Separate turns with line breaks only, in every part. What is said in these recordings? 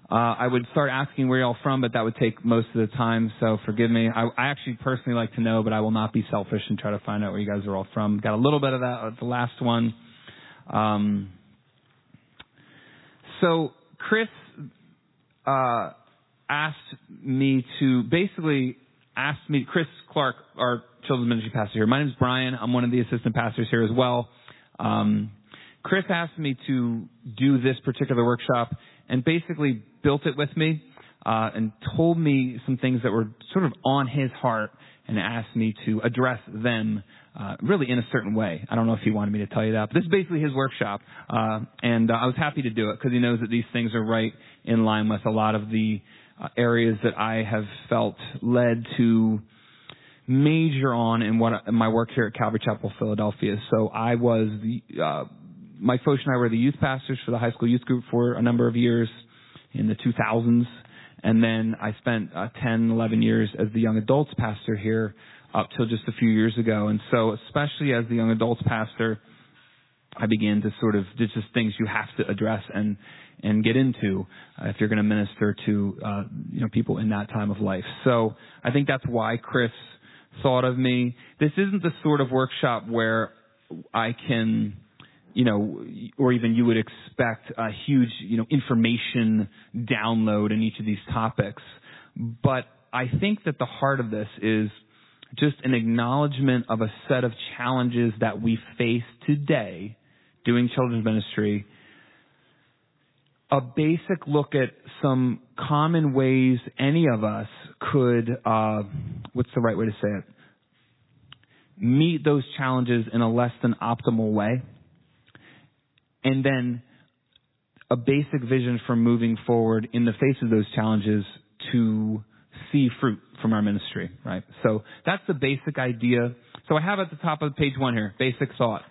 I would start asking where y'all from, but that would take most of the time, so forgive me. I actually personally like to know, but I will not be selfish and try to find out where you guys are all from. Got a little bit of that at the last one. So Chris Chris Clark, our children's ministry pastor here. My name is Brian. I'm one of the assistant pastors here as well. Chris asked me to do this particular workshop and basically built it with me and told me some things that were sort of on his heart and asked me to address them really in a certain way. I don't know if he wanted me to tell you that, but this is basically his workshop. And I was happy to do it because he knows that these things are right in line with a lot of the areas that I have felt led to major on in my work here at Calvary Chapel, Philadelphia. So I was Mike Foch and I were the youth pastors for the high school youth group for a number of years in the 2000s. And then I spent 10, 11 years as the young adults pastor here up till just a few years ago. And so especially as the young adults pastor, I began to sort of, there's just things you have to address and get into if you're going to minister to people in that time of life. So I think that's why Chris thought of me. This isn't the sort of workshop where I can, or even you would expect a huge, information download in each of these topics. But I think that the heart of this is just an acknowledgement of a set of challenges that we face today doing children's ministry, a basic look at some common ways any of us could, what's the right way to say it, meet those challenges in a less than optimal way, and then a basic vision for moving forward in the face of those challenges to see fruit from our ministry, right? So that's the basic idea. So I have at the top of page 1 here, basic thought.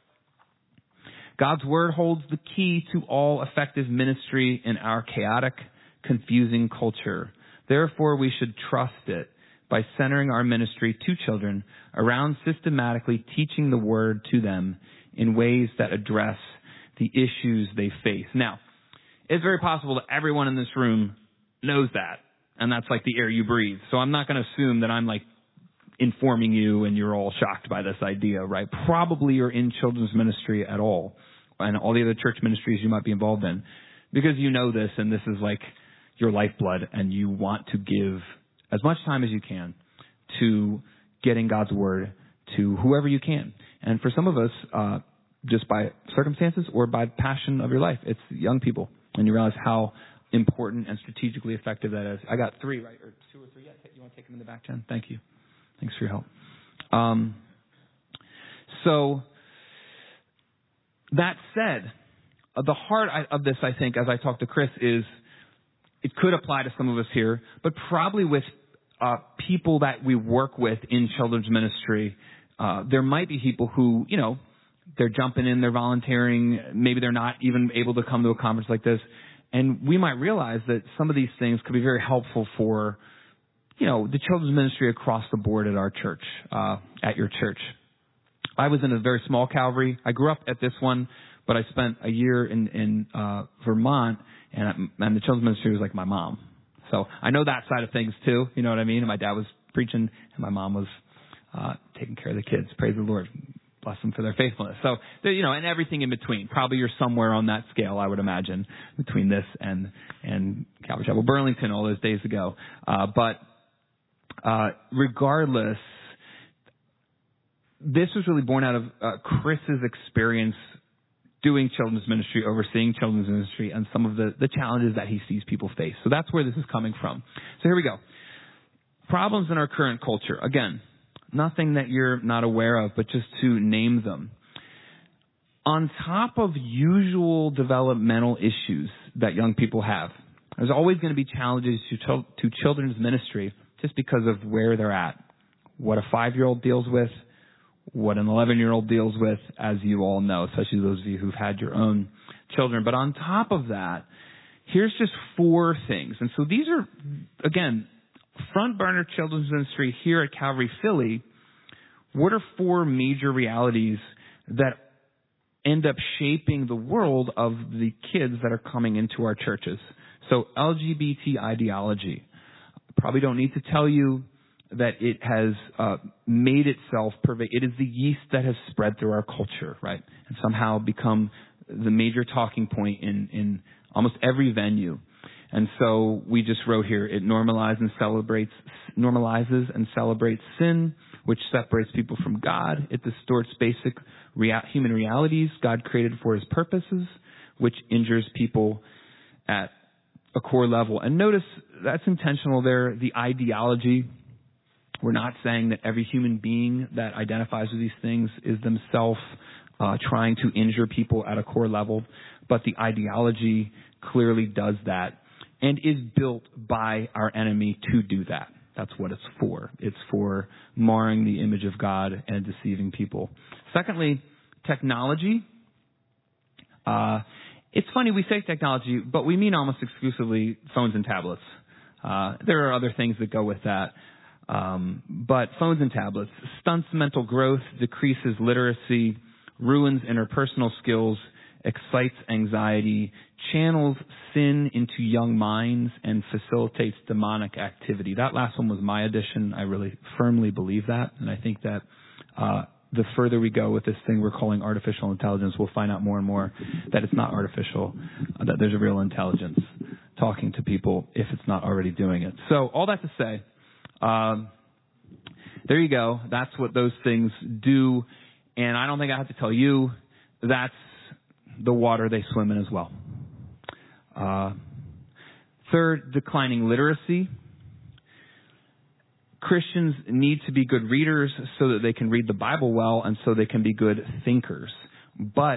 God's word holds the key to all effective ministry in our chaotic, confusing culture. Therefore, we should trust it by centering our ministry to children around systematically teaching the word to them in ways that address the issues they face. Now, it's very possible that everyone in this room knows that, and that's like the air you breathe. So I'm not going to assume that I'm like informing you and you're all shocked by this idea, right? Probably you're in children's ministry at all and all the other church ministries you might be involved in because you know this and this is like your lifeblood and you want to give as much time as you can to getting God's word to whoever you can. And for some of us, just by circumstances or by passion of your life, it's young people. And you realize how important and strategically effective that is. I got 3, right? Or 2 or 3 yet? You want to take them in the back, Jen? Thank you. Thanks for your help. So that said, the heart of this, I think, as I talk to Chris, is it could apply to some of us here, but probably with people that we work with in children's ministry, there might be people who, they're jumping in, they're volunteering, maybe they're not even able to come to a conference like this, and we might realize that some of these things could be very helpful for the children's ministry across the board at our church, at your church. I was in a very small Calvary. I grew up at this one, but I spent a year in Vermont, and the children's ministry was like my mom. So I know that side of things too, you know what I mean? And my dad was preaching, and my mom was taking care of the kids. Praise the Lord. Bless them for their faithfulness. So, and everything in between. Probably you're somewhere on that scale, I would imagine, between this and Calvary Chapel Burlington all those days ago. But regardless, this was really born out of Chris's experience doing children's ministry, overseeing children's ministry, and some of the challenges that he sees people face. So that's where this is coming from. So here we go. Problems in our current culture. Again, nothing that you're not aware of, but just to name them. On top of usual developmental issues that young people have, there's always going to be challenges to children's ministry just because of where they're at, what a 5-year-old deals with, what an 11-year-old deals with, as you all know, especially those of you who've had your own children. But on top of that, here's just 4 things. And so these are, again, front burner children's ministry here at Calvary Philly. What are 4 major realities that end up shaping the world of the kids that are coming into our churches? So LGBT ideology. Probably don't need to tell you that it has made itself pervade. It is the yeast that has spread through our culture, right? And somehow become the major talking point in almost every venue. And so we just wrote here, it normalizes and celebrates sin, which separates people from God. It distorts basic human realities God created for his purposes, which injures people at a core level. And notice that's intentional there, the ideology. We're not saying that every human being that identifies with these things is themselves trying to injure people at a core level, but the ideology clearly does that and is built by our enemy to do that. That's what it's for. It's for marring the image of God and deceiving people. Secondly, technology. It's funny, we say technology, but we mean almost exclusively phones and tablets. There are other things that go with that. But phones and tablets stunts mental growth, decreases literacy, ruins interpersonal skills, excites anxiety, channels sin into young minds, and facilitates demonic activity. That last one was my addition. I really firmly believe that. And I think that the further we go with this thing we're calling artificial intelligence, we'll find out more and more that it's not artificial, that there's a real intelligence talking to people if it's not already doing it. So all that to say, there you go. That's what those things do. And I don't think I have to tell you, that's the water they swim in as well. Third, declining literacy. Christians need to be good readers so that they can read the Bible well and so they can be good thinkers. But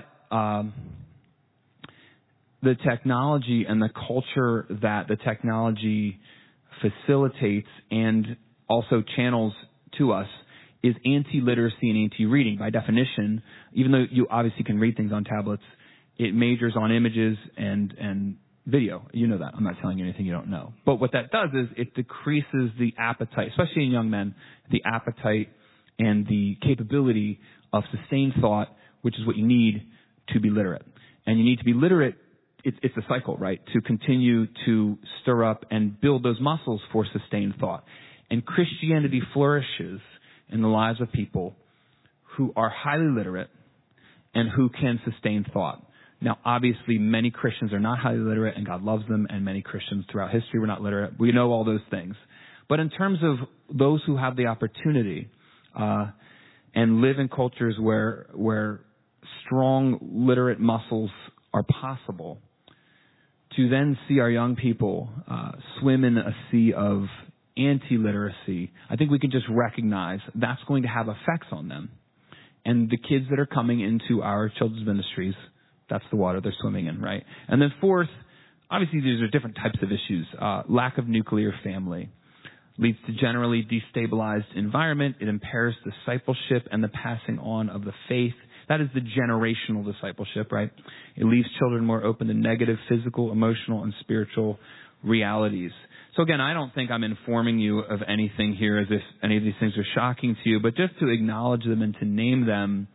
the technology and the culture that the technology facilitates and also channels to us is anti-literacy and anti-reading. By definition, even though you obviously can read things on tablets, it majors on images and video. You know that. I'm not telling you anything you don't know. But what that does is it decreases the appetite, especially in young men, the appetite and the capability of sustained thought, which is what you need to be literate. And you need to be literate. It's a cycle, right? To continue to stir up and build those muscles for sustained thought. And Christianity flourishes in the lives of people who are highly literate and who can sustain thought. Now, obviously, many Christians are not highly literate, and God loves them, and many Christians throughout history were not literate. We know all those things. But in terms of those who have the opportunity and live in cultures where strong literate muscles are possible, to then see our young people swim in a sea of anti-literacy, I think we can just recognize that's going to have effects on them. And the kids that are coming into our children's ministries, that's the water they're swimming in, right? And then fourth, obviously these are different types of issues. Lack of nuclear family leads to generally destabilized environment. It impairs discipleship and the passing on of the faith. That is the generational discipleship, right? It leaves children more open to negative physical, emotional, and spiritual realities. So again, I don't think I'm informing you of anything here as if any of these things are shocking to you, but just to acknowledge them and to name them.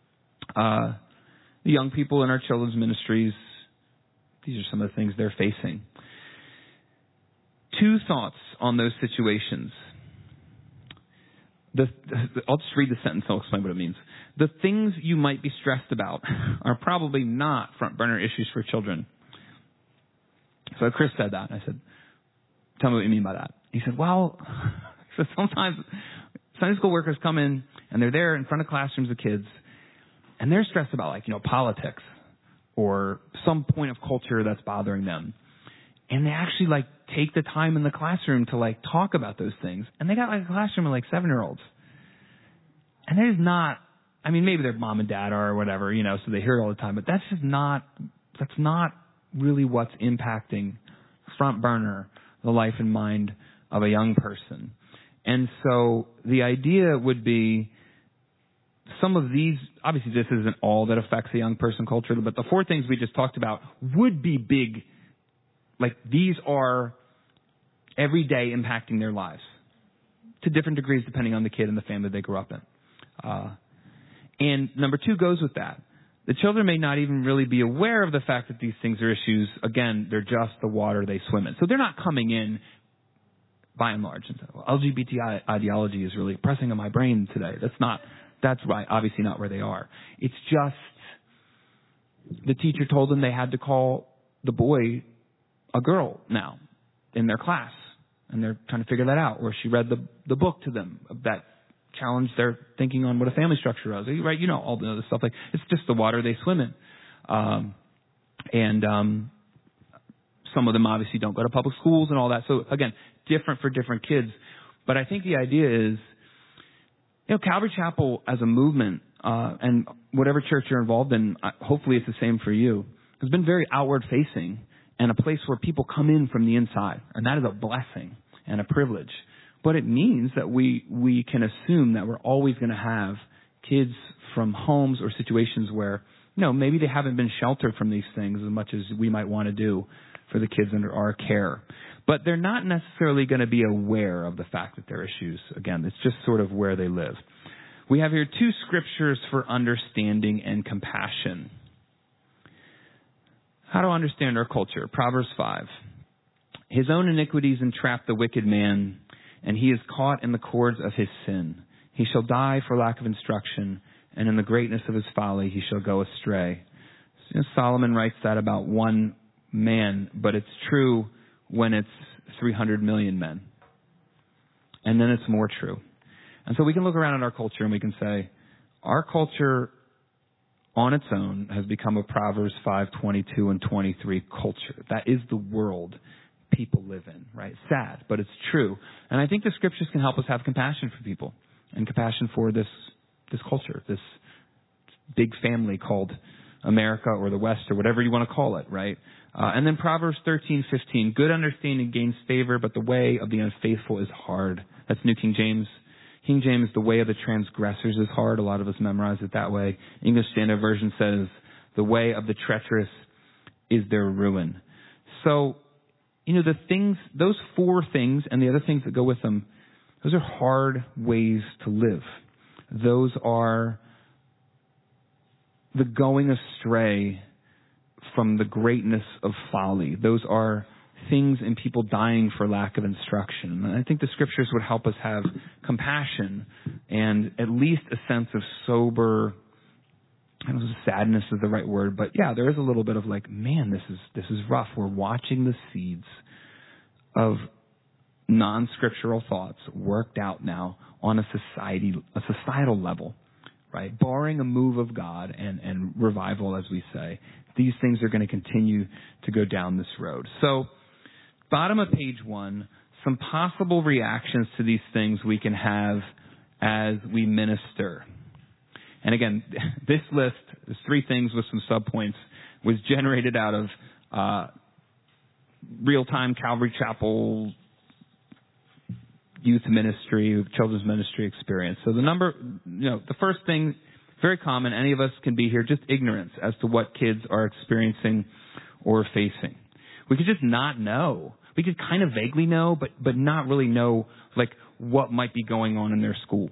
The young people in our children's ministries, these are some of the things they're facing. Two thoughts on those situations. I'll just read the sentence, I'll explain what it means. The things you might be stressed about are probably not front burner issues for children. So Chris said that. I said, tell me what you mean by that. He said, well, so sometimes Sunday school workers come in and they're there in front of classrooms of kids and they're stressed about politics or some point of culture that's bothering them. And they actually take the time in the classroom to talk about those things. And they got a classroom of 7-year-olds. And there's not, maybe their mom and dad are or whatever, so they hear it all the time, but that's not really what's impacting front burner the life and mind of a young person. And so the idea would be some of these, obviously this isn't all that affects a young person culturally, but the four things we just talked about would be big. These are every day impacting their lives to different degrees depending on the kid and the family they grew up in. And number two goes with that. The children may not even really be aware of the fact that these things are issues. Again, they're just the water they swim in. So they're not coming in, by and large, and say, well, LGBT ideology is really pressing on my brain today. That's right, obviously not where they are. It's just the teacher told them they had to call the boy a girl now in their class, and they're trying to figure that out. Or she read the book to them that challenged their thinking on what a family structure was. Right? You know, all the other stuff. Like, it's just the water they swim in. Some of them obviously don't go to public schools and all that. So again, different for different kids. But I think the idea is, you know, Calvary Chapel as a movement, and whatever church you're involved in, hopefully it's the same for you, has been very outward facing and a place where people come in from the inside. And that is a blessing and a privilege. But it means that we can assume that we're always going to have kids from homes or situations where, you know, maybe they haven't been sheltered from these things as much as we might want to do for the kids under our care. But they're not necessarily going to be aware of the fact that there are issues. Again, it's just sort of where they live. We have here 2 scriptures for understanding and compassion. How to understand our culture. Proverbs 5. His own iniquities entrap the wicked man, and he is caught in the cords of his sin. He shall die for lack of instruction, and in the greatness of his folly he shall go astray. You know, Solomon writes that about one man, but it's true when it's 300 million men. And then it's more true. And so we can look around at our culture and we can say, our culture on its own has become a Proverbs 5:22 and 23 culture. That is the world people live in, right? Sad, but it's true. And I think the scriptures can help us have compassion for people and compassion for this culture, this big family called America or the West or whatever you want to call it, right? And then Proverbs 13:15, good understanding gains favor, but the way of the unfaithful is hard. That's New King James. King James, the way of the transgressors is hard. A lot of us memorize it that way. English Standard Version says, the way of the treacherous is their ruin. So, you know, the things, those 4 things and the other things that go with them, those are hard ways to live. Those are the going astray from the greatness of folly. Those are things and people dying for lack of instruction. And I think the scriptures would help us have compassion and at least a sense of sober, I don't know if sadness is the right word, but yeah, there is a little bit of like, man, this is rough. We're watching the seeds of non-scriptural thoughts worked out now on a societal level, right? Barring a move of God and revival, as we say, these things are going to continue to go down this road. So, bottom of page 1, some possible reactions to these things we can have as we minister. And again, this list, there's 3 things with some subpoints, was generated out of real-time Calvary Chapel youth ministry, children's ministry experience. So the first thing, very common, any of us can be here, just ignorance as to what kids are experiencing or facing. We could just not know. We could kind of vaguely know, but not really know like what might be going on in their school.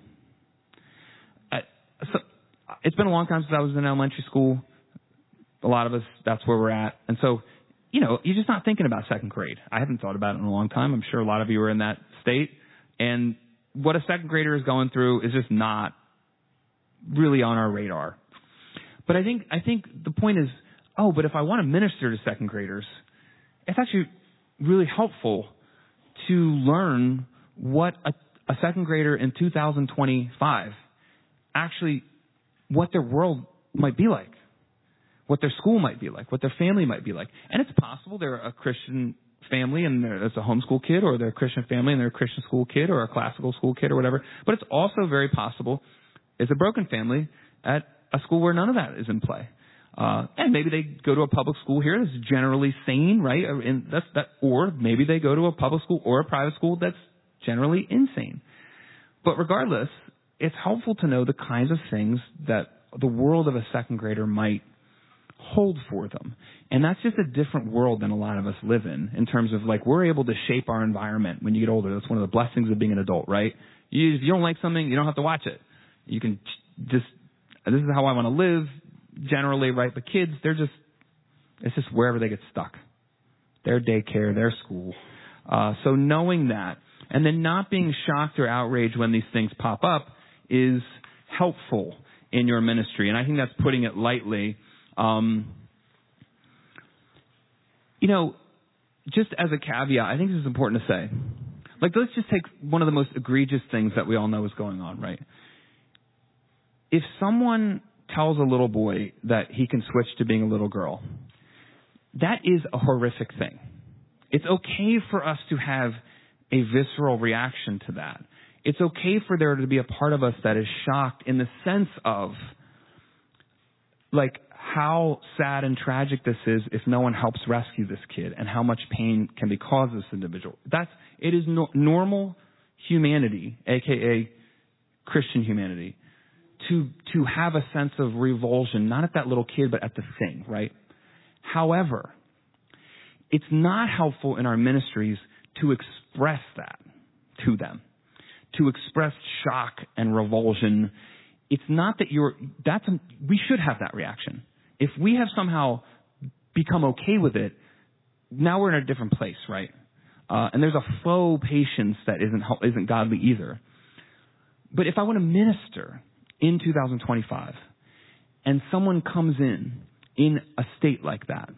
So it's been a long time since I was in elementary school. A lot of us, that's where we're at. And so, you know, you're just not thinking about second grade. I haven't thought about it in a long time. I'm sure a lot of you are in that state. And what a second grader is going through is just not really on our radar. But I think the point is, but if I want to minister to second graders, it's actually really helpful to learn what a second grader in 2025 actually, what their world might be like, what their school might be like, what their family might be like. And it's possible they're a Christian family and it's a homeschool kid, or they're a Christian family and they're a Christian school kid or a classical school kid or whatever. But it's also very possible it's a broken family at a school where none of that is in play. And maybe they go to a public school here that's generally sane, right? Or maybe they go to a public school or a private school that's generally insane. But regardless, it's helpful to know the kinds of things that the world of a second grader might hold for them. And that's just a different world than a lot of us live in terms of like we're able to shape our environment when you get older. That's one of the blessings of being an adult, right? If you don't like something, you don't have to watch it. You can just, this is how I want to live. generally, right? But kids, it's just wherever they get stuck. Their daycare, their school. So knowing that, and then not being shocked or outraged when these things pop up is helpful in your ministry. And I think that's putting it lightly. Just as a caveat, I think this is important to say. Like, let's just take one of the most egregious things that we all know is going on, right? If someone tells a little boy that he can switch to being a little girl, that is a horrific thing. It's okay for us to have a visceral reaction to that. It's okay for there to be a part of us that is shocked in the sense of, like, how sad and tragic this is if no one helps rescue this kid, and how much pain can be caused this individual. It is normal humanity, aka Christian humanity, to have a sense of revulsion, not at that little kid, but at the thing, right? However, it's not helpful in our ministries to express that to them, to express shock and revulsion. It's not that we should have that reaction. If we have somehow become okay with it, now we're in a different place, right? And there's a faux patience that isn't godly either. But if I want to minister in 2025, and someone comes in a state like that,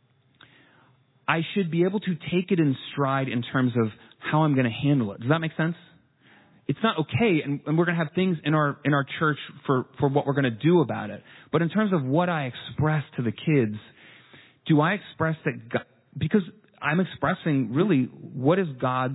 I should be able to take it in stride in terms of how I'm going to handle it. Does that make sense? It's not okay, and we're going to have things in our church for what we're going to do about it. But in terms of what I express to the kids, do I express that God, because I'm expressing really what is God's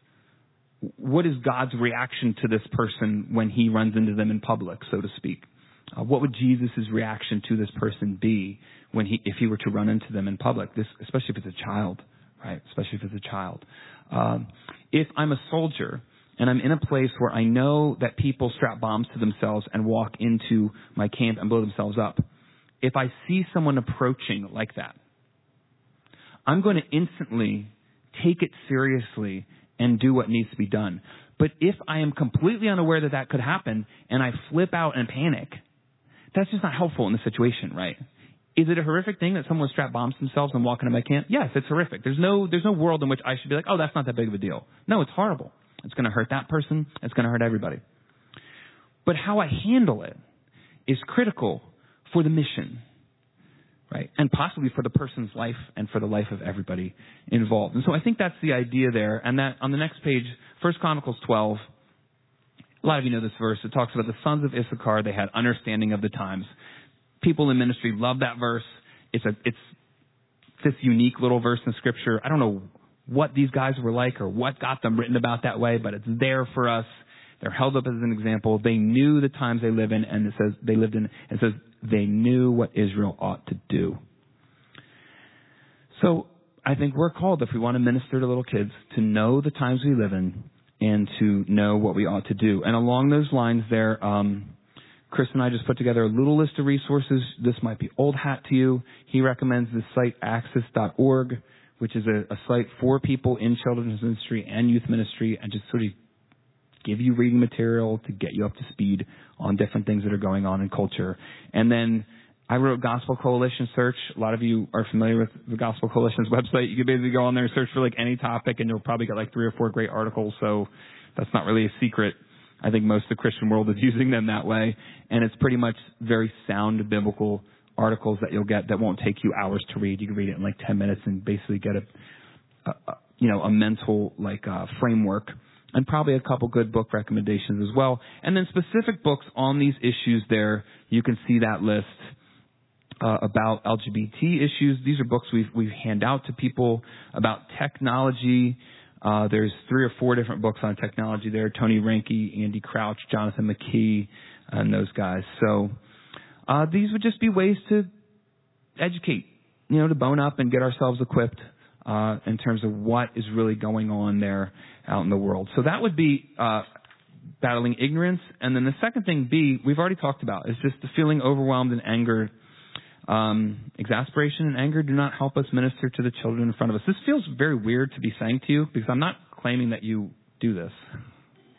reaction to this person when he runs into them in public, so to speak? What would Jesus' reaction to this person be if he were to run into them in public? Especially if it's a child, right? Especially if it's a child. If I'm a soldier and I'm in a place where I know that people strap bombs to themselves and walk into my camp and blow themselves up, if I see someone approaching like that, I'm going to instantly take it seriously and do what needs to be done. But if I am completely unaware that that could happen and I flip out and panic, that's just not helpful in the situation, right? Is it a horrific thing that someone strap bombs themselves and walk into my camp? Yes, it's horrific. There's no world in which I should be like, oh, that's not that big of a deal. No, it's horrible. It's going to hurt that person. It's going to hurt everybody. But how I handle it is critical for the mission, right? And possibly for the person's life and for the life of everybody involved. And so I think that's the idea there. And that on the next page, 1 Chronicles 12, a lot of you know this verse. It talks about the sons of Issachar. They had understanding of the times. People in ministry love that verse. It's this unique little verse in Scripture. I don't know what these guys were like or what got them written about that way, but it's there for us. They're held up as an example. They knew the times they live in, and it says they lived in. It says they knew what Israel ought to do. So I think we're called, if we want to minister to little kids, to know the times we live in and to know what we ought to do. And along those lines there, Chris and I just put together a little list of resources. This might be old hat to you. He recommends the site access.org, which is a site for people in children's ministry and youth ministry, and just sort of give you reading material to get you up to speed on different things that are going on in culture. And then I wrote Gospel Coalition Search. A lot of you are familiar with the Gospel Coalition's website. You can basically go on there and search for like any topic, and you'll probably get like 3 or 4 great articles. So that's not really a secret. I think most of the Christian world is using them that way. And it's pretty much very sound biblical articles that you'll get that won't take you hours to read. You can read it in like 10 minutes and basically get a mental framework, and probably a couple good book recommendations as well. And then specific books on these issues there, you can see that list about LGBT issues. These are books we hand out to people about technology. There's 3 or 4 different books on technology there. Tony Reinke, Andy Crouch, Jonathan McKee, and those guys. So these would just be ways to educate, to bone up and get ourselves equipped in terms of what is really going on there out in the world. So that would be battling ignorance. And then the second thing, B, we've already talked about, is just the feeling overwhelmed and angered. Exasperation and anger do not help us minister to the children in front of us. This feels very weird to be saying to you, because I'm not claiming that you do this.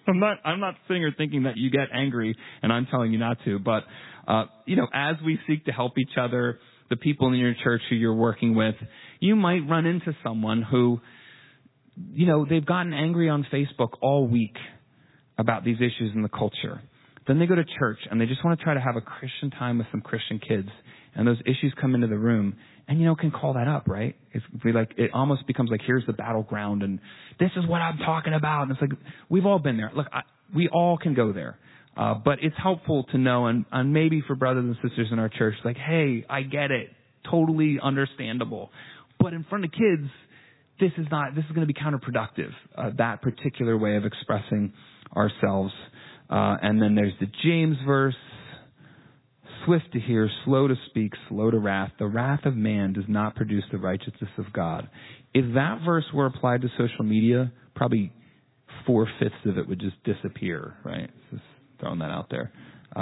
I'm not sitting here thinking that you get angry and I'm telling you not to, but, as we seek to help each other, the people in your church who you're working with, you might run into someone who, they've gotten angry on Facebook all week about these issues in the culture. Then they go to church and they just want to try to have a Christian time with some Christian kids. And those issues come into the room and, can call that up, right? It almost becomes like, here's the battleground and this is what I'm talking about. And it's like, we've all been there. Look, we all can go there. But it's helpful to know, and maybe for brothers and sisters in our church, like, hey, I get it. Totally understandable. But in front of kids, this is going to be counterproductive, that particular way of expressing ourselves. And then there's the James verse, swift to hear, slow to speak, slow to wrath. The wrath of man does not produce the righteousness of God. If that verse were applied to social media, probably 4/5 of it would just disappear, right? Just throwing that out there.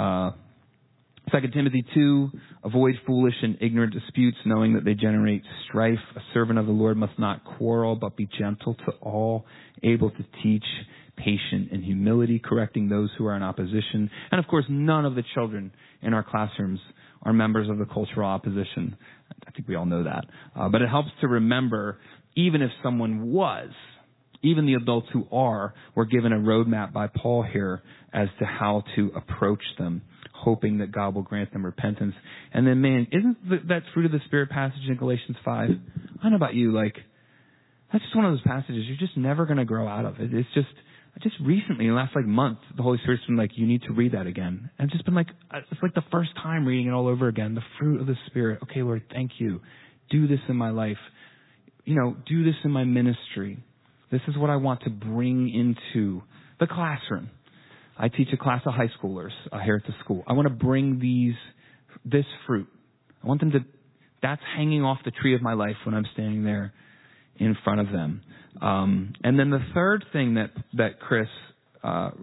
2 Timothy 2, avoid foolish and ignorant disputes, knowing that they generate strife. A servant of the Lord must not quarrel, but be gentle to all, able to teach, patient in humility, correcting those who are in opposition. And of course, none of the children in our classrooms are members of the cultural opposition. I think we all know that. But it helps to remember, even if someone was, even the adults who are, were given a roadmap by Paul here as to how to approach them, hoping that God will grant them repentance. And then, man, isn't that fruit of the Spirit passage in Galatians 5? I don't know about you, that's just one of those passages you're just never going to grow out of. It's just recently, in the last month, the Holy Spirit's been you need to read that again. And I've just been it's like the first time reading it all over again. The fruit of the Spirit. Okay, Lord, thank you. Do this in my life. Do this in my ministry. This is what I want to bring into the classroom. I teach a class of high schoolers here at the school. I want to bring this fruit. I want them that's hanging off the tree of my life when I'm standing there in front of them. And then the third thing that Chris was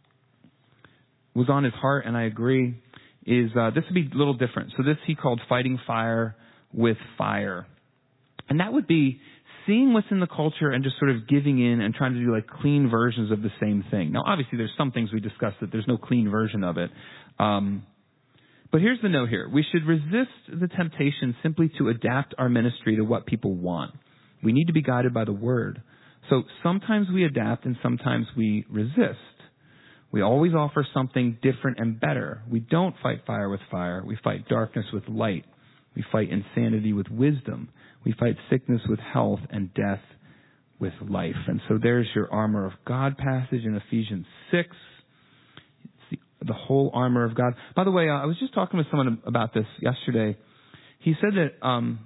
on his heart, and I agree, is this would be a little different. So this he called fighting fire with fire. And that would be seeing what's in the culture and just sort of giving in and trying to do clean versions of the same thing. Now, obviously, there's some things we discussed that there's no clean version of it. But here's the note here. We should resist the temptation simply to adapt our ministry to what people want. We need to be guided by the Word. So sometimes we adapt and sometimes we resist. We always offer something different and better. We don't fight fire with fire. We fight darkness with light. We fight insanity with wisdom. We fight sickness with health and death with life. And so there's your armor of God passage in Ephesians 6. It's the whole armor of God. By the way, I was just talking with someone about this yesterday. He said that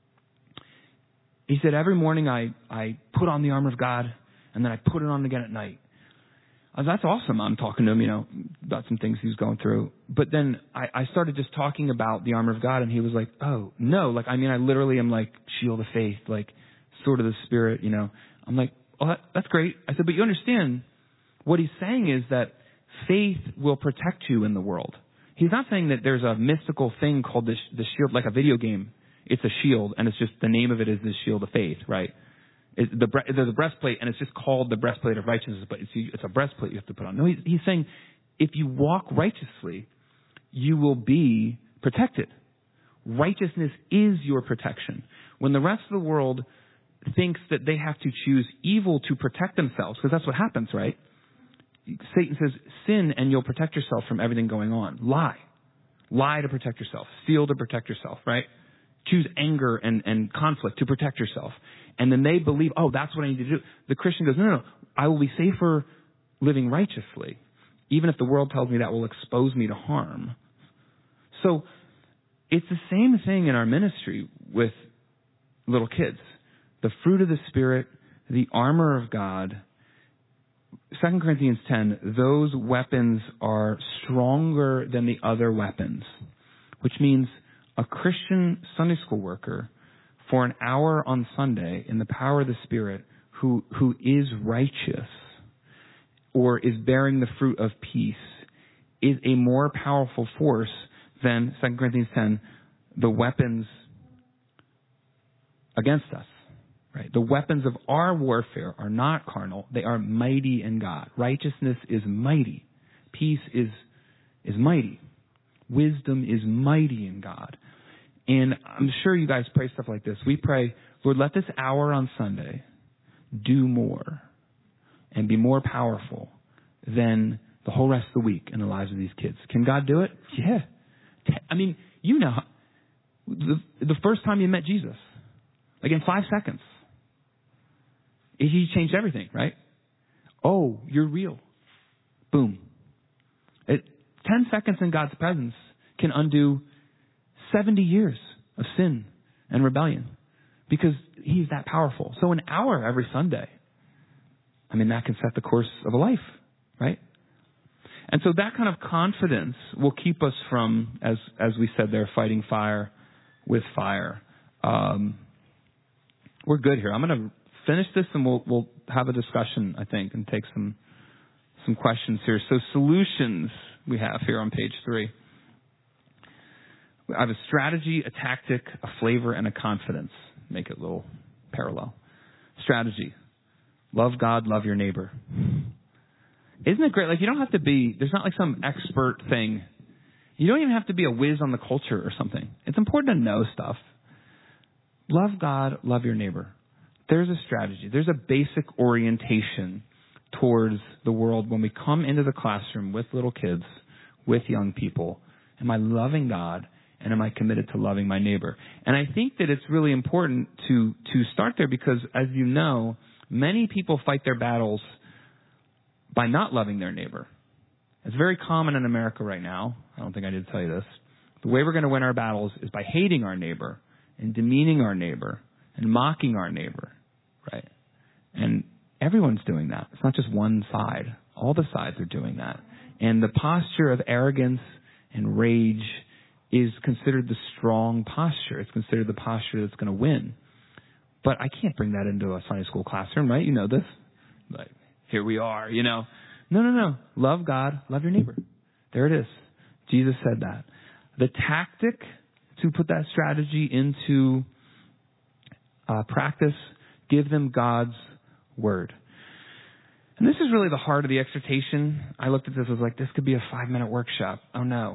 every morning I put on the armor of God and then I put it on again at night. That's awesome. I'm talking to him, about some things he's going through. But then I started just talking about the armor of God, and he was like, oh, no. I literally am shield of faith, sword of the Spirit, I'm like, oh, that's great. I said, but you understand what he's saying is that faith will protect you in the world. He's not saying that there's a mystical thing called the shield, like a video game. It's a shield, and it's just the name of it is the shield of faith, right? There's a breastplate, and it's just called the breastplate of righteousness, but it's a breastplate you have to put on. No, he's saying if you walk righteously, you will be protected. Righteousness is your protection. When the rest of the world thinks that they have to choose evil to protect themselves, because that's what happens, right? Satan says, sin and you'll protect yourself from everything going on. Lie to protect yourself. Steal to protect yourself, right? Choose anger and conflict to protect yourself. And then they believe, oh, that's what I need to do. The Christian goes, no, I will be safer living righteously, even if the world tells me that will expose me to harm. So it's the same thing in our ministry with little kids. The fruit of the Spirit, the armor of God. 2 Corinthians 10, those weapons are stronger than the other weapons, which means a Christian Sunday school worker for an hour on Sunday in the power of the Spirit who is righteous or is bearing the fruit of peace is a more powerful force than 2 Corinthians 10, the weapons against us. right? The weapons of our warfare are not carnal. They are mighty in God. Righteousness is mighty. Peace is mighty. Wisdom is mighty in God. And I'm sure you guys pray stuff like this. We pray, Lord, let this hour on Sunday do more and be more powerful than the whole rest of the week in the lives of these kids. Can God do it? Yeah. I mean, you know, the first time you met Jesus, like in 5 seconds, he changed everything, right? Oh, you're real. Boom. 10 seconds in God's presence can undo 70 years of sin and rebellion because he's that powerful. So an hour every Sunday, I mean, that can set the course of a life, right? And so that kind of confidence will keep us from, as we said there, fighting fire with fire. We're good here. I'm going to finish this and we'll have a discussion, I think, and take some questions here. So solutions we have here on page 3. I have a strategy, a tactic, a flavor, and a confidence. Make it a little parallel. Strategy. Love God, love your neighbor. Isn't it great? Like, you don't have to be, there's not like some expert thing. You don't even have to be a whiz on the culture or something. It's important to know stuff. Love God, love your neighbor. There's a strategy. There's a basic orientation towards the world when we come into the classroom with little kids, with young people. Am I loving God? And am I committed to loving my neighbor? And I think that it's really important to start there because, as you know, many people fight their battles by not loving their neighbor. It's very common in America right now. I don't think I did tell you this. The way we're going to win our battles is by hating our neighbor and demeaning our neighbor and mocking our neighbor, right? And everyone's doing that. It's not just one side. All the sides are doing that. And the posture of arrogance and rage is considered the strong posture. It's considered the posture that's going to win. But I can't bring that into a Sunday school classroom, right? You know this. Like, here we are, you know. No. Love God, love your neighbor. There it is. Jesus said that. The tactic to put that strategy into practice, give them God's word. And this is really the heart of the exhortation. I looked at this, I was like, this could be a 5-minute workshop. Oh no.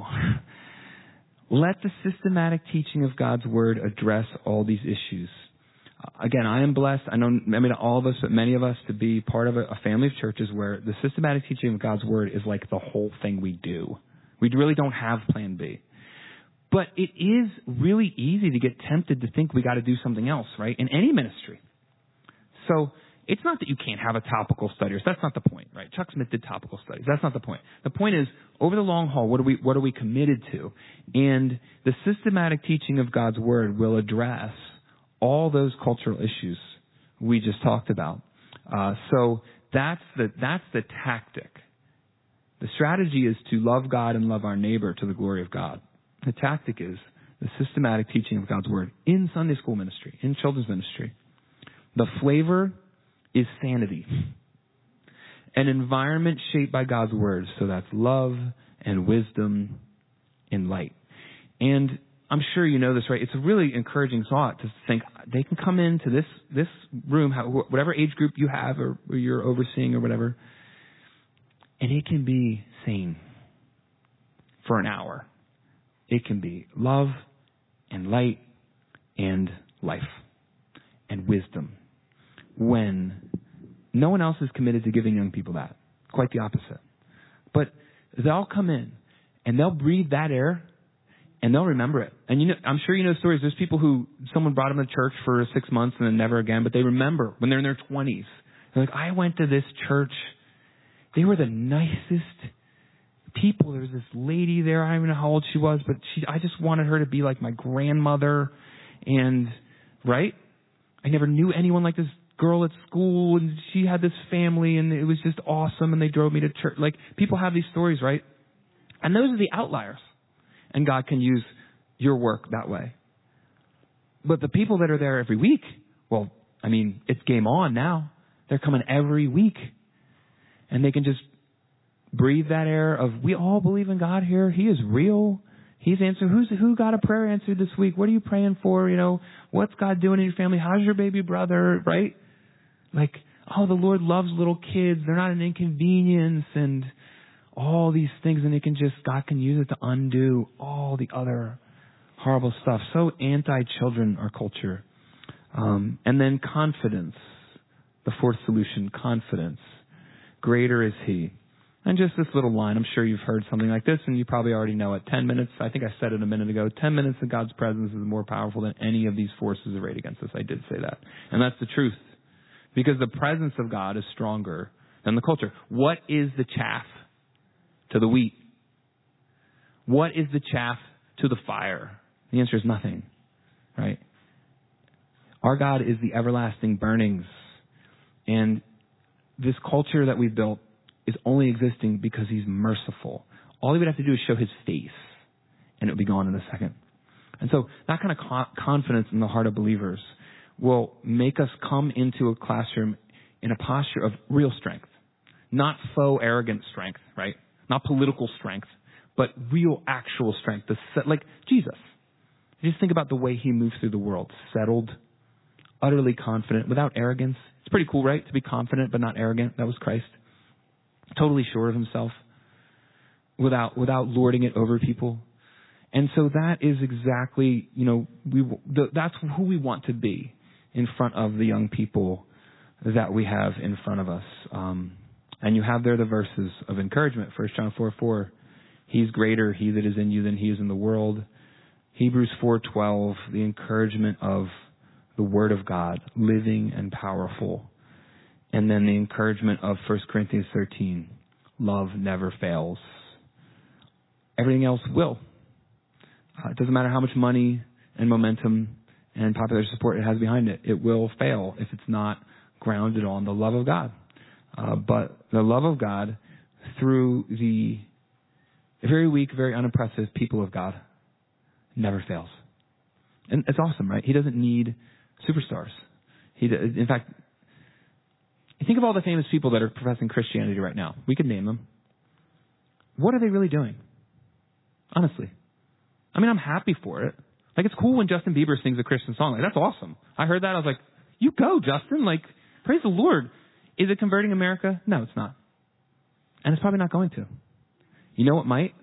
Let the systematic teaching of God's word address all these issues. Again, I am blessed. I know, maybe not all of us, but many of us, to be part of a family of churches where the systematic teaching of God's word is like the whole thing we do. We really don't have plan B. But it is really easy to get tempted to think we got to do something else, right? In any ministry. So it's not that you can't have a topical study. That's not the point, right? Chuck Smith did topical studies. That's not the point. The point is, over the long haul, what are we committed to? And the systematic teaching of God's word will address all those cultural issues we just talked about. So that's the tactic. The strategy is to love God and love our neighbor to the glory of God. The tactic is the systematic teaching of God's word in Sunday school ministry, in children's ministry. The flavor is sanity. An environment shaped by God's word. So that's love and wisdom and light. And I'm sure you know this, right? It's a really encouraging thought to think they can come into this room, whatever age group you have or you're overseeing or whatever, and it can be sane for an hour. It can be love and light and life and wisdom when no one else is committed to giving young people that. Quite the opposite. But they'll come in and they'll breathe that air and they'll remember it. And you know, I'm sure you know stories. There's people who someone brought them to church for 6 months and then never again, but they remember when they're in their 20s. They're like, I went to this church. They were the nicest people. There was this lady there. I don't even know how old she was, but I just wanted her to be like my grandmother. And, right? I never knew anyone like this girl at school, and she had this family, and it was just awesome, and they drove me to church. Like, people have these stories, right? And those are the outliers. And God can use your work that way. But the people that are there every week, well, I mean, it's game on now. They're coming every week. And they can just breathe that air of, we all believe in God here. He is real. He's answering, who got a prayer answered this week? What are you praying for? What's God doing in your family? How's your baby brother? Right? Like, the Lord loves little kids. They're not an inconvenience and all these things. And God can use it to undo all the other horrible stuff. So anti-children, our culture. And then confidence. The fourth solution, confidence. Greater is He. And just this little line, I'm sure you've heard something like this, and you probably already know it. 10 minutes, I think I said it a minute ago, 10 minutes of God's presence is more powerful than any of these forces arrayed against us. I did say that. And that's the truth. Because the presence of God is stronger than the culture. What is the chaff to the wheat? What is the chaff to the fire? The answer is nothing, right? Our God is the everlasting burnings. And this culture that we've built is only existing because He's merciful. All He would have to do is show His face, and it would be gone in a second. And so that kind of confidence in the heart of believers will make us come into a classroom in a posture of real strength. Not faux arrogant strength, right? Not political strength, but real actual strength. Like Jesus. Just think about the way He moves through the world. Settled, utterly confident, without arrogance. It's pretty cool, right? To be confident but not arrogant. That was Christ. Totally sure of Himself. Without lording it over people. And so that is exactly, that's who we want to be in front of the young people that we have in front of us. And you have there the verses of encouragement. 1 John 4:4. He's greater, He that is in you, than he is in the world. Hebrews 4:12. The encouragement of the Word of God, living and powerful. And then the encouragement of 1 Corinthians 13. Love never fails. Everything else will. It doesn't matter how much money and momentum and popular support it has behind it. It will fail if it's not grounded on the love of God. But the love of God through the very weak, very unimpressive people of God never fails. And it's awesome, right? He doesn't need superstars. In fact, think of all the famous people that are professing Christianity right now. We could name them. What are they really doing? Honestly. I mean, I'm happy for it. Like, it's cool when Justin Bieber sings a Christian song. Like, that's awesome. I heard that. I was like, you go, Justin. Like, praise the Lord. Is it converting America? No, it's not. And it's probably not going to. You know what might?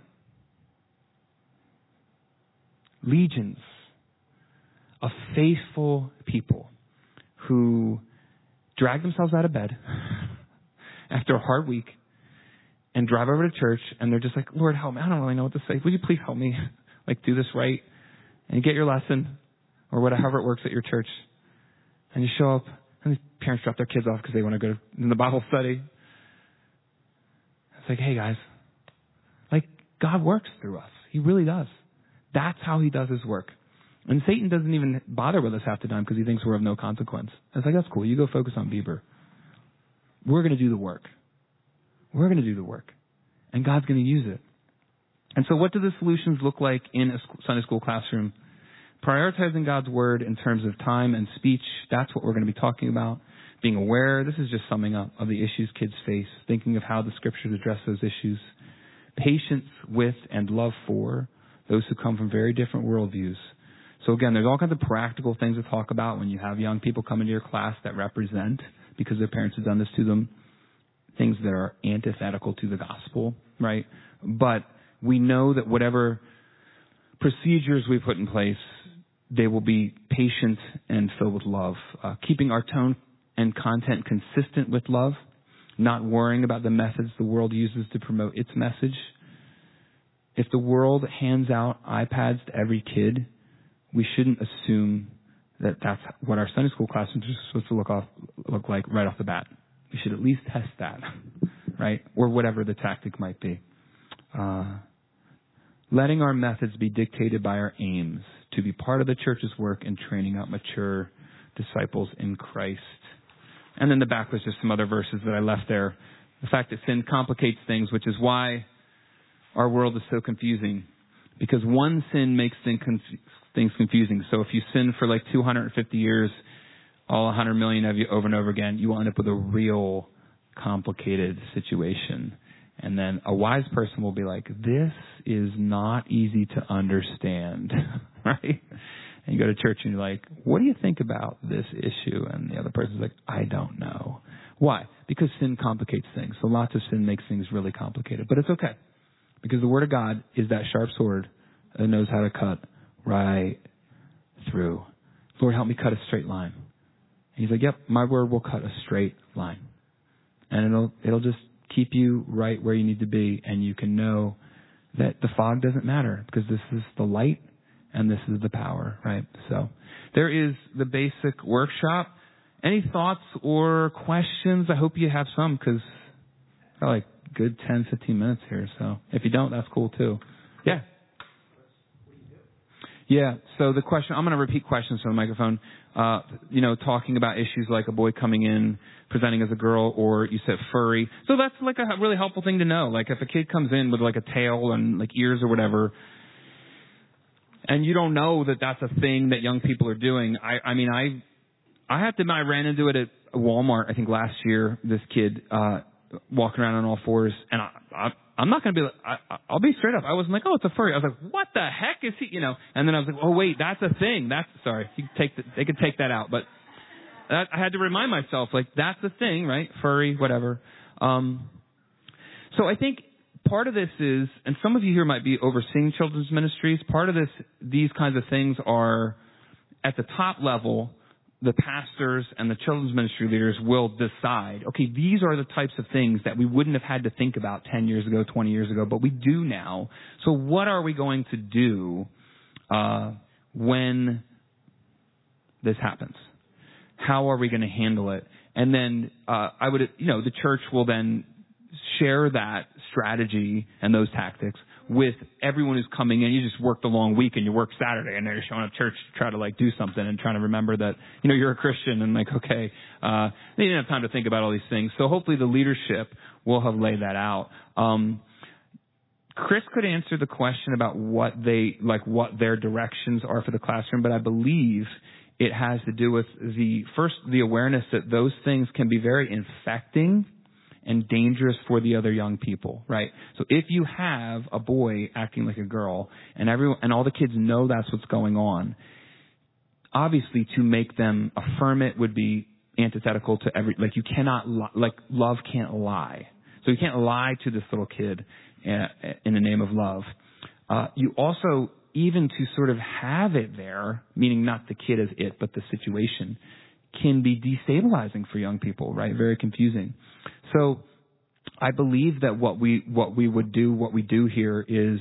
Legions of faithful people who drag themselves out of bed after a hard week and drive over to church, and they're just like, Lord, help me. I don't really know what to say. Would you please help me? Like, do this right and get your lesson or whatever it works at your church. And you show up, and the parents drop their kids off because they want to go in the Bible study. It's like, hey, guys, like, God works through us. He really does. That's how He does His work. And Satan doesn't even bother with us half the time because he thinks we're of no consequence. It's like, that's cool. You go focus on Bieber. We're going to do the work. We're going to do the work. And God's going to use it. And so what do the solutions look like in a Sunday school classroom? Prioritizing God's Word in terms of time and speech. That's what we're going to be talking about. Being aware. This is just summing up of the issues kids face. Thinking of how the Scriptures address those issues. Patience with and love for those who come from very different worldviews. So again, there's all kinds of practical things to talk about when you have young people come into your class that represent, because their parents have done this to them, things that are antithetical to the gospel, right? But we know that whatever procedures we put in place, they will be patient and filled with love. Keeping our tone and content consistent with love, not worrying about the methods the world uses to promote its message. If the world hands out iPads to every kid, we shouldn't assume that that's what our Sunday school classrooms are supposed to look like right off the bat. We should at least test that, right? Or whatever the tactic might be. Letting our methods be dictated by our aims to be part of the church's work in training up mature disciples in Christ. And then the back was just some other verses that I left there. The fact that sin complicates things, which is why our world is so confusing. Because one sin makes things confusing. So if you sin for like 250 years, all 100 million of you over and over again, you will end up with a real complicated situation. And then a wise person will be like, this is not easy to understand, right? And you go to church and you're like, what do you think about this issue? And the other person's like, I don't know. Why? Because sin complicates things. So lots of sin makes things really complicated. But it's okay. Because the Word of God is that sharp sword that knows how to cut right through. Lord, help me cut a straight line. And he's like, yep, my Word will cut a straight line. And it'll just keep you right where you need to be. And you can know that the fog doesn't matter because this is the light and this is the power, right? So there is the basic workshop. Any thoughts or questions? I hope you have some because I got like good 10, 15 minutes here. So if you don't, that's cool too. Yeah. Yeah. So the question, I'm going to repeat questions from the microphone. Talking about issues like a boy coming in, presenting as a girl, or you said furry. So that's like a really helpful thing to know. Like if a kid comes in with like a tail and like ears or whatever, and you don't know that that's a thing that young people are doing. I ran into it at Walmart, I think last year, this kid, walking around on all fours, and I'm not going to be, I'll be straight up. I wasn't like, oh, it's a furry. I was like, what the heck is he, and then I was like, oh, wait, that's a thing. Sorry, they could take that out. But I had to remind myself, like, that's a thing, right? Furry, whatever. So I think part of this is, and some of you here might be overseeing children's ministries, part of these kinds of things are at the top level, the pastors and the children's ministry leaders will decide, okay, these are the types of things that we wouldn't have had to think about 10 years ago, 20 years ago, but we do now. So what are we going to do when this happens? How are we going to handle it? And then the church will then share that strategy and those tactics with everyone who's coming in. You just worked a long week and you work Saturday and they're showing up to church to try to like do something and trying to remember that, you're a Christian and like, okay, they didn't have time to think about all these things. So hopefully the leadership will have laid that out. Chris could answer the question about what their directions are for the classroom, but I believe it has to do with the awareness that those things can be very infecting and dangerous for the other young people, right? So if you have a boy acting like a girl and all the kids know that's what's going on, obviously to make them affirm it would be antithetical to you cannot, love can't lie. So you can't lie to this little kid in the name of love. You also, even to sort of have it there, meaning not the kid as it, but the situation, can be destabilizing for young people, right? Very confusing. So I believe that what we do here is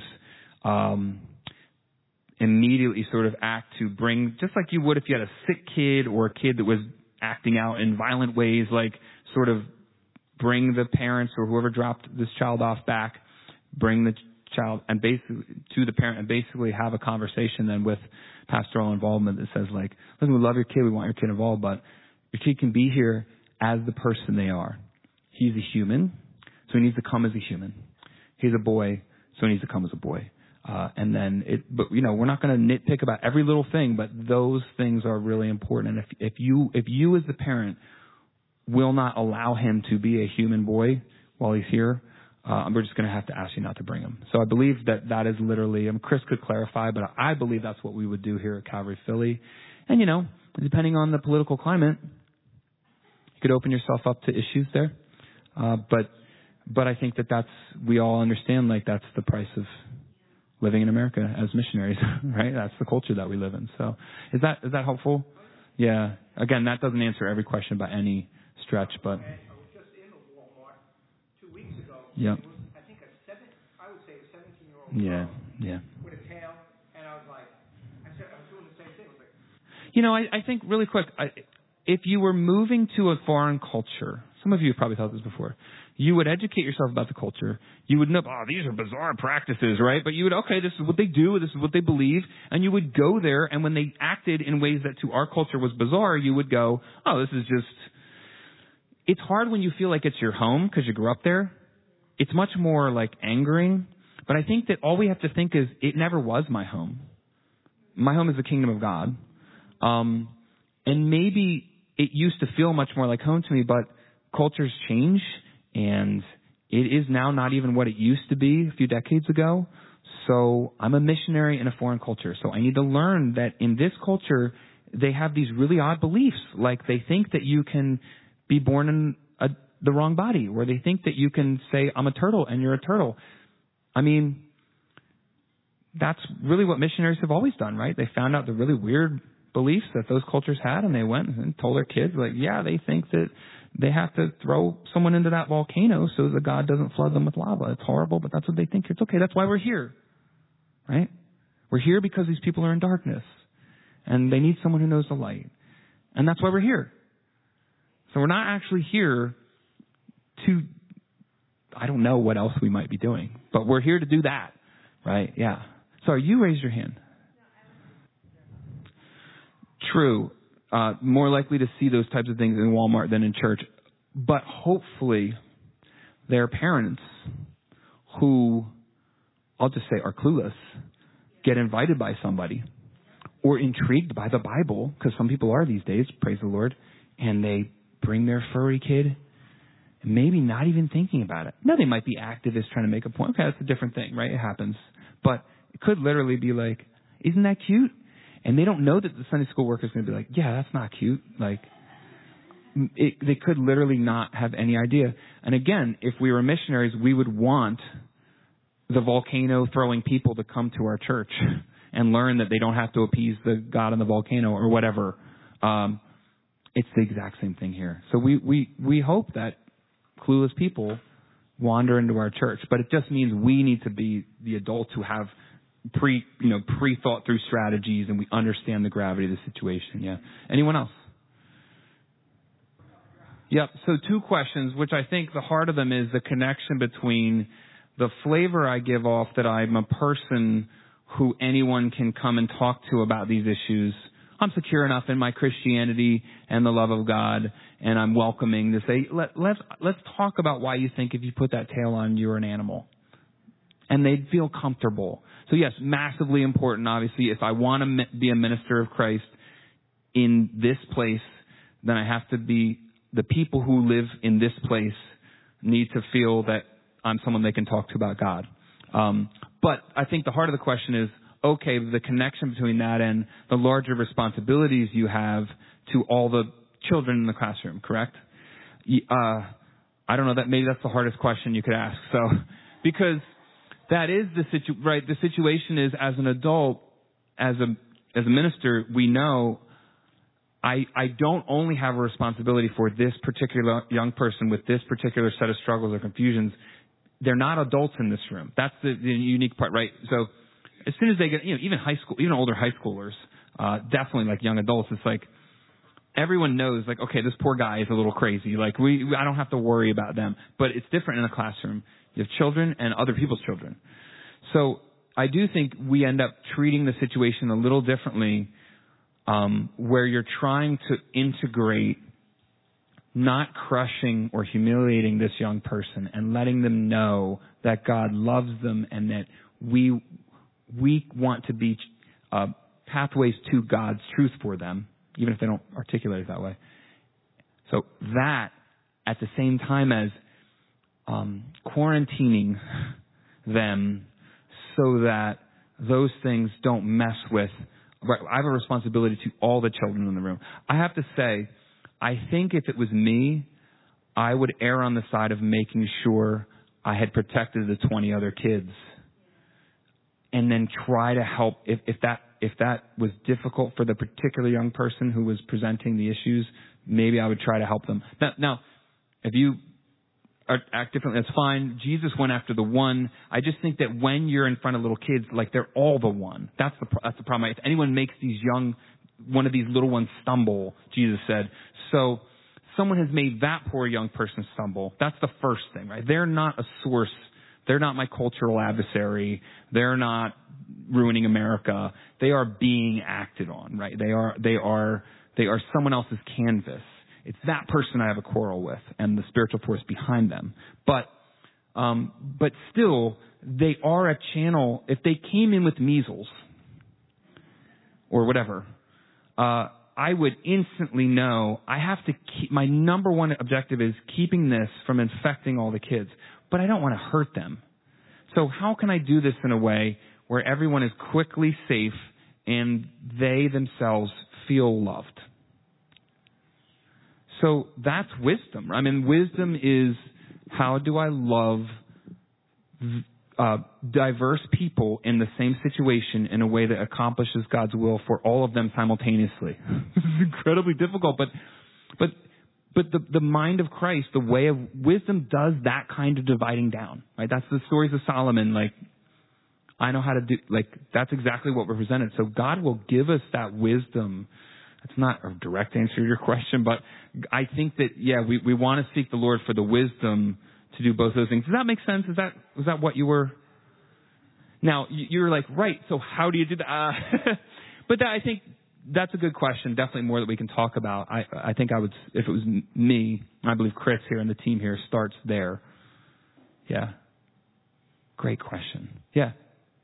immediately sort of act to bring, just like you would if you had a sick kid or a kid that was acting out in violent ways, like sort of bring the parents or whoever dropped this child off back, bring the child and basically to the parent and basically have a conversation then with pastoral involvement that says like, listen, we love your kid, we want your kid involved, but your kid can be here as the person they are. He's a human, so he needs to come as a human. He's a boy, so he needs to come as a boy. But we're not going to nitpick about every little thing, but those things are really important. And if you as the parent will not allow him to be a human boy while he's here, we're just going to have to ask you not to bring him. So I believe that is literally, Chris could clarify, but I believe that's what we would do here at Calvary Philly. And, depending on the political climate, you could open yourself up to issues there. But I think we all understand, like, that's the price of living in America as missionaries, right? That's the culture that we live in. So is that helpful? Yeah. Again, that doesn't answer every question by any stretch, but.
I was just in Walmart 2 weeks ago.
Yeah.
I think I would say a 17-year-old
girl.
Yeah.
Yeah.
With a tail, and I was like, I was doing the same thing. I was like,
I think really quick, if you were moving to a foreign culture, some of you have probably thought this before, you would educate yourself about the culture. You would know, these are bizarre practices, right? But you would, okay, this is what they do, this is what they believe, and you would go there, and when they acted in ways that to our culture was bizarre, you would go, this is just, it's hard when you feel like it's your home because you grew up there. It's much more like angering, but I think that all we have to think is it never was my home. My home is the kingdom of God. And maybe it used to feel much more like home to me, but cultures change, and it is now not even what it used to be a few decades ago. So I'm a missionary in a foreign culture. So I need to learn that in this culture, they have these really odd beliefs. Like they think that you can be born in the wrong body, or they think that you can say, I'm a turtle and you're a turtle. I mean, that's really what missionaries have always done, right? They found out the really weird beliefs that those cultures had, and they went and told their kids, like, yeah, they think that they have to throw someone into that volcano so the God doesn't flood them with lava. It's horrible, but that's what they think. It's okay. That's why we're here, right? We're here because these people are in darkness, and they need someone who knows the light. And that's why we're here. So we're not actually here to, I don't know what else we might be doing, but we're here to do that, right? Yeah. Sorry, you raised your hand. True. More likely to see those types of things in Walmart than in church. But hopefully there are parents who, I'll just say, are clueless, get invited by somebody, or intrigued by the Bible, because some people are these days, praise the Lord, and they bring their furry kid, maybe not even thinking about it. Now, they might be activists trying to make a point. Okay, that's a different thing, right? It happens. But it could literally be like, isn't that cute? And they don't know that the Sunday school worker is going to be like, yeah, that's not cute. Like, they could literally not have any idea. And again, if we were missionaries, we would want the volcano throwing people to come to our church and learn that they don't have to appease the God in the volcano or whatever. It's the exact same thing here. So we hope that clueless people wander into our church, but it just means we need to be the adults who have pre-thought through strategies, and we understand the gravity of the situation. Yeah. Anyone else? Yep. So 2 questions, which I think the heart of them is the connection between the flavor I give off that I'm a person who anyone can come and talk to about these issues. I'm secure enough in my Christianity and the love of God, and I'm welcoming to say, let's talk about why you think if you put that tail on, you're an animal. And they'd feel comfortable. So yes, massively important, obviously. If I want to be a minister of Christ in this place, then I have to be, the people who live in this place need to feel that I'm someone they can talk to about God. But I think the heart of the question is, okay, the connection between that and the larger responsibilities you have to all the children in the classroom, correct? I don't know, that maybe that's the hardest question you could ask. So, because that is right. The situation is, as an adult, as a minister, we know I don't only have a responsibility for this particular young person with this particular set of struggles or confusions. They're not adults in this room. That's the unique part, right? So as soon as they get, even high school, even older high schoolers, definitely like young adults, it's like everyone knows, like, okay, this poor guy is a little crazy. Like I don't have to worry about them. But it's different in a classroom. You have children and other people's children. So I do think we end up treating the situation a little differently, where you're trying to integrate, not crushing or humiliating this young person and letting them know that God loves them and that we want to be pathways to God's truth for them, even if they don't articulate it that way. So that, at the same time as quarantining them so that those things don't mess with. I have a responsibility to all the children in the room. I have to say, I think if it was me, I would err on the side of making sure I had protected the 20 other kids, and then try to help if that was difficult for the particular young person who was presenting the issues. Maybe I would try to help them. Now if you act differently, that's fine. Jesus went after the one. I just think that when you're in front of little kids, like, they're all the one. That's the problem. If anyone makes one of these little ones stumble, Jesus said, so someone has made that poor young person stumble. That's the first thing, right? They're not a source. They're not my cultural adversary. They're not ruining America. They are being acted on, right? They are someone else's canvas. It's that person I have a quarrel with and the spiritual force behind them. But still, they are a channel. If they came in with measles or whatever, I would instantly know I have to keep, my number one objective is keeping this from infecting all the kids, but I don't want to hurt them. So how can I do this in a way where everyone is quickly safe and they themselves feel loved? So that's wisdom. I mean, wisdom is how do I love diverse people in the same situation in a way that accomplishes God's will for all of them simultaneously. This is incredibly difficult, but the mind of Christ, the way of wisdom does that kind of dividing down, right? That's the stories of Solomon. Like, I know how to do, like, that's exactly what we're presented. So God will give us that wisdom. It's not a direct answer to your question, but I think that, we want to seek the Lord for the wisdom to do both those things. Does that make sense? Was that what you were? Now, you're like, right, so how do you do that? But I think that's a good question. Definitely more that we can talk about. I think I would, if it was me, I believe Chris here and the team here starts there. Yeah. Great question. Yeah.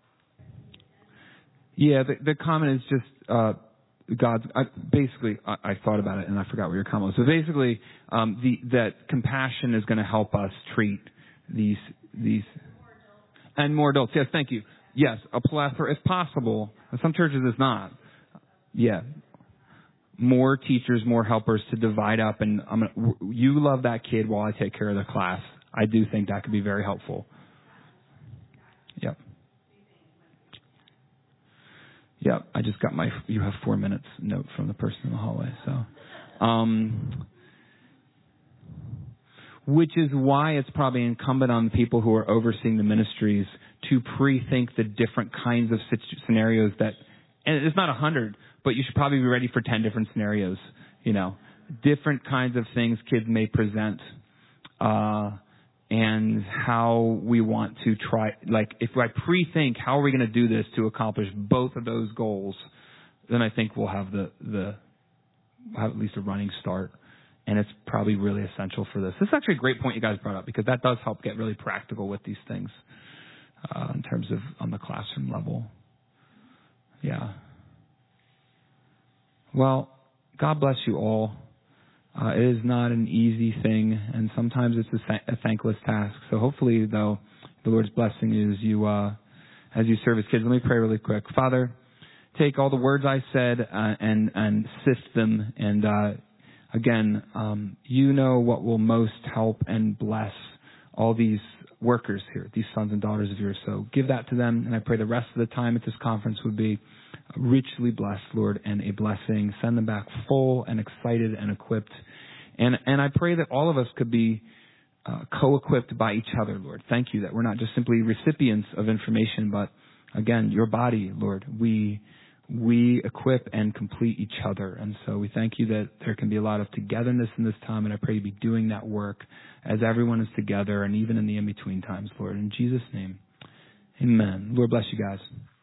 Yeah, the comment is just, God's, I thought about it and I forgot what your comment was. So basically, that compassion is going to help us treat these, and more adults. Yes, thank you. Yes, a plethora if possible. In some churches it's not. Yeah. More teachers, more helpers to divide up, and you love that kid while I take care of the class. I do think that could be very helpful. Yep. Yeah, I just got you have 4 minutes note from the person in the hallway. So, which is why it's probably incumbent on people who are overseeing the ministries to pre-think the different kinds of scenarios that, and it's not 100, but you should probably be ready for 10 different scenarios, different kinds of things kids may present, and how we want to try, like, if I pre-think how are we going to do this to accomplish both of those goals, then I think we'll have have at least a running start. And it's probably really essential for this. This is actually a great point you guys brought up, because that does help get really practical with these things, in terms of on the classroom level. Yeah. Well, God bless you all. It is not an easy thing, and sometimes it's a thankless task. So hopefully, though, the Lord's blessing is as you serve His kids. Let me pray really quick. Father, take all the words I said and sift them. And again, you know what will most help and bless all these workers here, these sons and daughters of yours. So give that to them, and I pray the rest of the time at this conference would be richly blessed, Lord, and a blessing. Send them back full and excited and equipped. And I pray that all of us could be co-equipped by each other, Lord. Thank you that we're not just simply recipients of information, but again, your body, Lord. We equip and complete each other. And so we thank you that there can be a lot of togetherness in this time, and I pray you be doing that work as everyone is together and even in the in-between times, Lord. In Jesus' name, amen. Lord bless you guys.